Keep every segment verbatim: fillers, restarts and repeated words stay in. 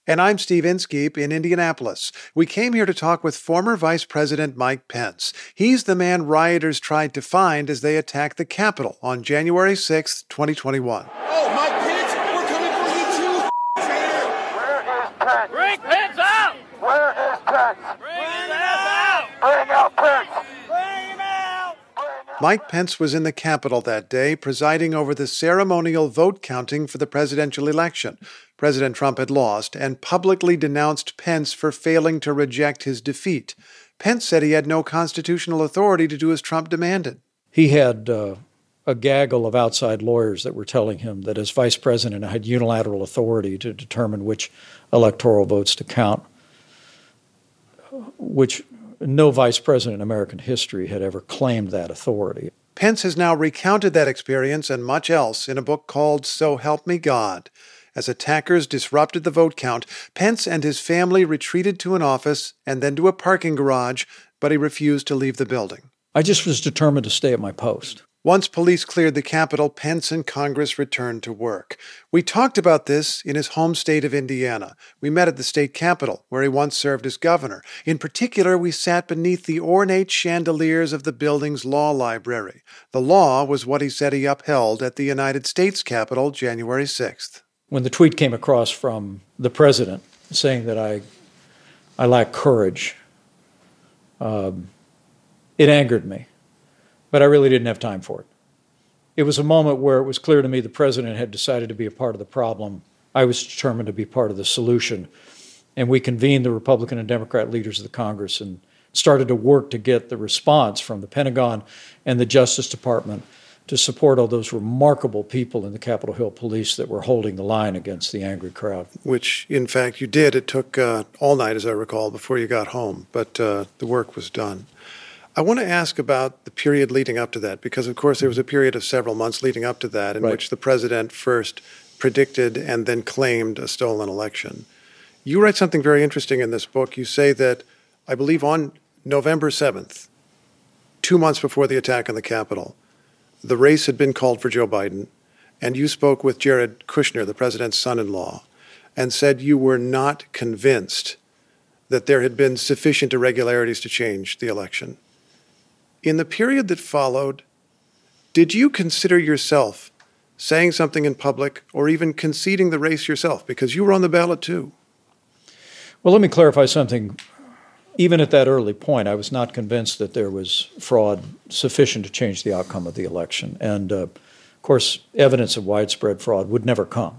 And I'm Steve Inskeep in Indianapolis. We came here to talk with former Vice President Mike Pence. He's the man rioters tried to find as they attacked the Capitol on January sixth, twenty twenty-one. Oh, Mike Pence, we're coming for you too, traitor! Where is Pence? Bring Pence out! Where is Pence? Bring his ass out! Bring out Pence! Bring him out! Mike Pence was in the Capitol that day, presiding over the ceremonial vote counting for the presidential election. President Trump had lost and publicly denounced Pence for failing to reject his defeat. Pence said he had no constitutional authority to do as Trump demanded. He had uh, a gaggle of outside lawyers that were telling him that as vice president, I had unilateral authority to determine which electoral votes to count, which no vice president in American history had ever claimed that authority. Pence has now recounted that experience and much else in a book called So Help Me God. As attackers disrupted the vote count, Pence and his family retreated to an office and then to a parking garage, but he refused to leave the building. I just was determined to stay at my post. Once police cleared the Capitol, Pence and Congress returned to work. We talked about this in his home state of Indiana. We met at the state capitol, where he once served as governor. In particular, we sat beneath the ornate chandeliers of the building's law library. The law was what he said he upheld at the United States Capitol January sixth. When the tweet came across from the president saying that I, I lack courage, um, it angered me. But I really didn't have time for it. It was a moment where it was clear to me the president had decided to be a part of the problem. I was determined to be part of the solution. And we convened the Republican and Democrat leaders of the Congress and started to work to get the response from the Pentagon and the Justice Department to support all those remarkable people in the Capitol Hill Police that were holding the line against the angry crowd. Which, in fact, you did. It took uh, all night, as I recall, before you got home. But uh, the work was done. I want to ask about the period leading up to that, because, of course, there was a period of several months leading up to that in right. which the president first predicted and then claimed a stolen election. You write something very interesting in this book. You say that, I believe on November seventh, two months before the attack on the Capitol, the race had been called for Joe Biden, and you spoke with Jared Kushner, the president's son-in-law, and said you were not convinced that there had been sufficient irregularities to change the election. In the period that followed, did you consider yourself saying something in public or even conceding the race yourself? Because you were on the ballot too. Well, let me clarify something. Even at that early point, I was not convinced that there was fraud sufficient to change the outcome of the election. And, uh, of course, evidence of widespread fraud would never come.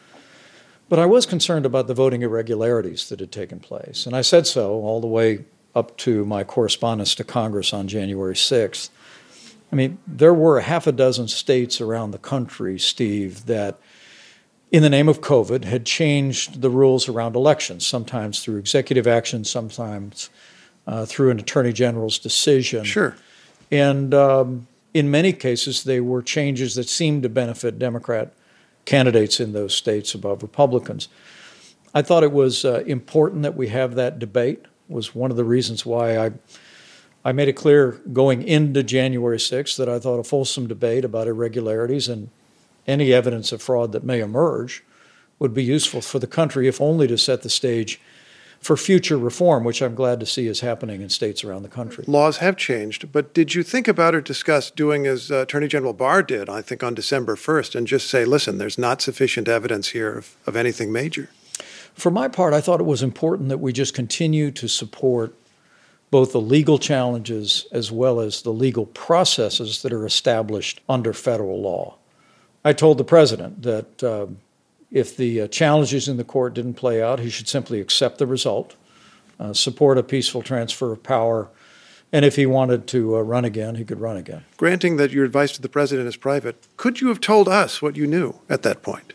But I was concerned about the voting irregularities that had taken place. And I said so all the way up to my correspondence to Congress on January sixth. I mean, there were a half a dozen states around the country, Steve, that in the name of COVID had changed the rules around elections, sometimes through executive action, sometimes uh, through an attorney general's decision. Sure. And um, in many cases, they were changes that seemed to benefit Democrat candidates in those states above Republicans. I thought it was uh, important that we have that debate. Was one of the reasons why I I made it clear going into January sixth that I thought a fulsome debate about irregularities and any evidence of fraud that may emerge would be useful for the country, if only to set the stage for future reform, which I'm glad to see is happening in states around the country. Laws have changed, but did you think about or discuss doing as uh, Attorney General Barr did, I think on December first, and just say, listen, there's not sufficient evidence here of, of anything major? For my part, I thought it was important that we just continue to support both the legal challenges as well as the legal processes that are established under federal law. I told the president that uh, if the uh, challenges in the court didn't play out, he should simply accept the result, uh, support a peaceful transfer of power, and if he wanted to uh, run again, he could run again. Granting that your advice to the president is private, could you have told us what you knew at that point?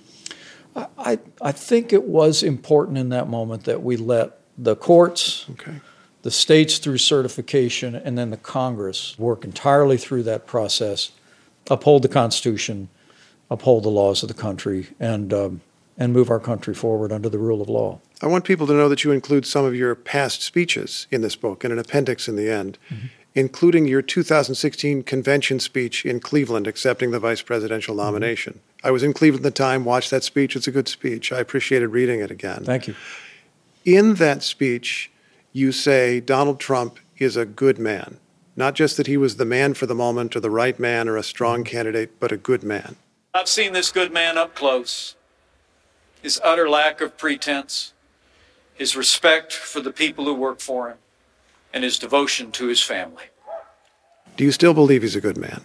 I, I think it was important in that moment that we let the courts, okay. the states through certification, and then the Congress work entirely through that process, uphold the Constitution, uphold the laws of the country, and um, and move our country forward under the rule of law. I want people to know that you include some of your past speeches in this book and an appendix in the end, mm-hmm. including your two thousand sixteen convention speech in Cleveland accepting the vice presidential nomination. Mm-hmm. I was in Cleveland at the time, watched that speech. It's a good speech. I appreciated reading it again. Thank you. In that speech, you say Donald Trump is a good man. Not just that he was the man for the moment or the right man or a strong candidate, but a good man. I've seen this good man up close. His utter lack of pretense, his respect for the people who work for him, and his devotion to his family. Do you still believe he's a good man?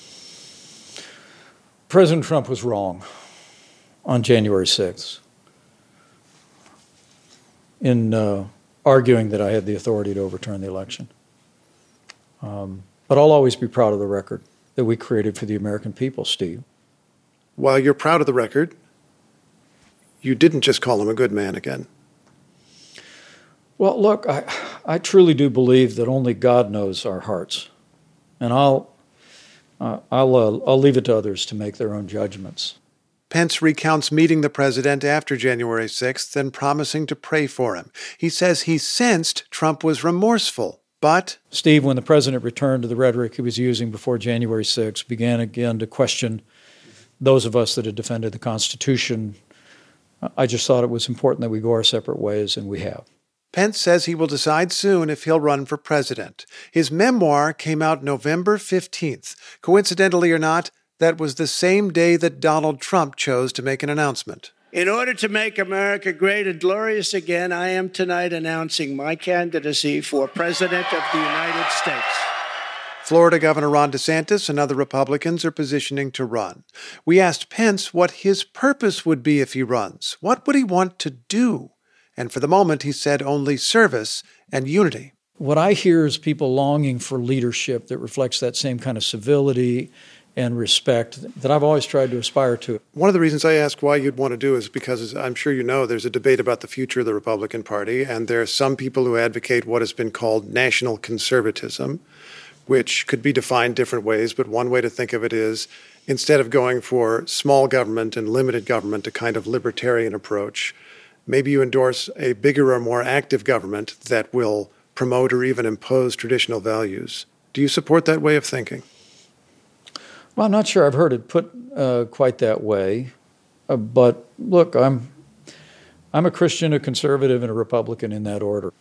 President Trump was wrong on January sixth in uh, arguing that I had the authority to overturn the election. Um, but I'll always be proud of the record that we created for the American people, Steve. While you're proud of the record, you didn't just call him a good man again. Well, look, I, I truly do believe that only God knows our hearts. And I'll, uh, I'll, uh, I'll leave it to others to make their own judgments. Pence recounts meeting the president after January sixth and promising to pray for him. He says he sensed Trump was remorseful. But, Steve, when the president returned to the rhetoric he was using before January sixth, began again to question those of us that had defended the Constitution, I just thought it was important that we go our separate ways, and we have. Pence says he will decide soon if he'll run for president. His memoir came out November fifteenth. Coincidentally or not, that was the same day that Donald Trump chose to make an announcement. In order to make America great and glorious again, I am tonight announcing my candidacy for President of the United States. Florida Governor Ron DeSantis and other Republicans are positioning to run. We asked Pence what his purpose would be if he runs. What would he want to do? And for the moment, he said only service and unity. What I hear is people longing for leadership that reflects that same kind of civility and respect that I've always tried to aspire to. One of the reasons I ask why you'd want to do is because, as I'm sure you know, there's a debate about the future of the Republican Party, and there are some people who advocate what has been called national conservatism, which could be defined different ways, but one way to think of it is instead of going for small government and limited government, a kind of libertarian approach, maybe you endorse a bigger or more active government that will promote or even impose traditional values. Do you support that way of thinking? Well, I'm not sure I've heard it put uh, quite that way. Uh, but look, I'm I'm a Christian, a conservative, and a Republican in that order.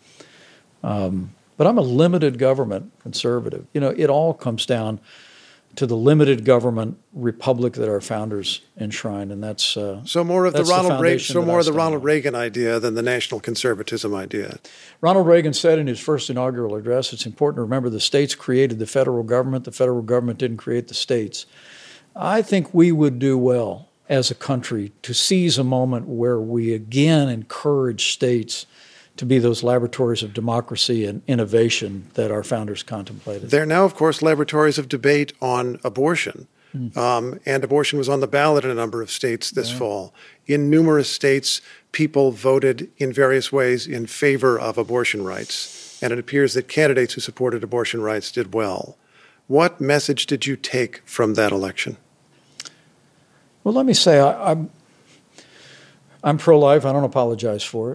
Um, but I'm a limited government conservative. You know, it all comes down to the limited government republic that our founders enshrined, and that's uh, so more of the that's the Ronald Reagan, foundation so that more I of the stand Ronald on. Reagan idea than the national conservatism idea. Ronald Reagan said in his first inaugural address, it's important to remember the states created the federal government. The federal government didn't create the states. I think we would do well as a country to seize a moment where we again encourage states to be those laboratories of democracy and innovation that our founders contemplated. There are now, of course, laboratories of debate on abortion. Mm. Um, and abortion was on the ballot in a number of states this yeah. fall. In numerous states, people voted in various ways in favor of abortion rights. And it appears that candidates who supported abortion rights did well. What message did you take from that election? Well, let me say, I, I'm, I'm pro-life. I don't apologize for it.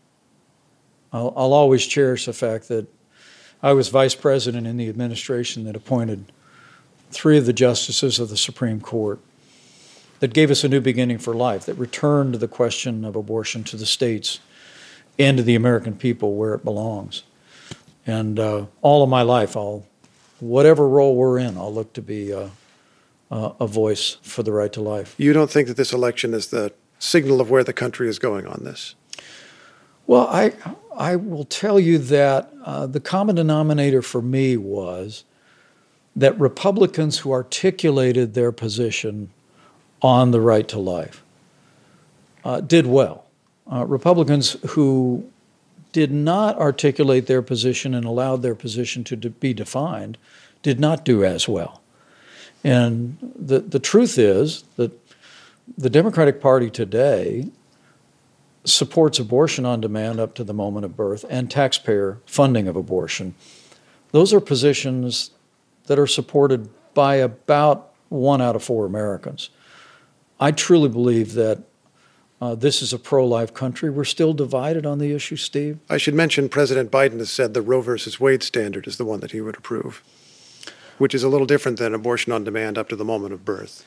I'll, I'll always cherish the fact that I was vice president in the administration that appointed three of the justices of the Supreme Court, that gave us a new beginning for life, that returned the question of abortion to the states and to the American people where it belongs. And uh, all of my life, I'll, whatever role we're in, I'll look to be uh, uh, a voice for the right to life. You don't think that this election is the signal of where the country is going on this? Well, I I will tell you that uh, the common denominator for me was that Republicans who articulated their position on the right to life uh, did well. Uh, Republicans who did not articulate their position and allowed their position to de- be defined did not do as well. And the, the truth is that the Democratic Party today supports abortion on demand up to the moment of birth and taxpayer funding of abortion. Those are positions that are supported by about one out of four Americans. I truly believe that uh, this is a pro-life country. We're still divided on the issue, Steve. I should mention President Biden has said the Roe versus Wade standard is the one that he would approve, which is a little different than abortion on demand up to the moment of birth.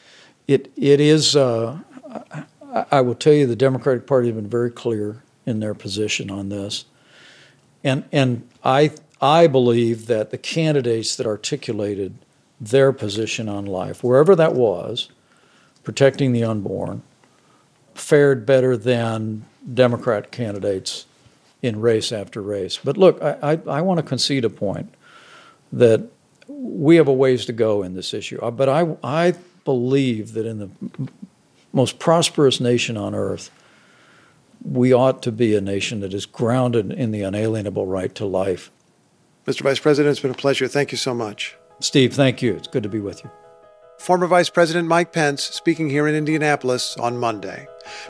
it it is. Uh, I, I will tell you, the Democratic Party has been very clear in their position on this, and and I I believe that the candidates that articulated their position on life, wherever that was, protecting the unborn, fared better than Democrat candidates in race after race. But look, I, I, I want to concede a point that we have a ways to go in this issue. But I, I believe that in the most prosperous nation on earth, we ought to be a nation that is grounded in the unalienable right to life. Mister Vice President, it's been a pleasure. Thank you so much. Steve, thank you. It's good to be with you. Former Vice President Mike Pence speaking here in Indianapolis on Monday.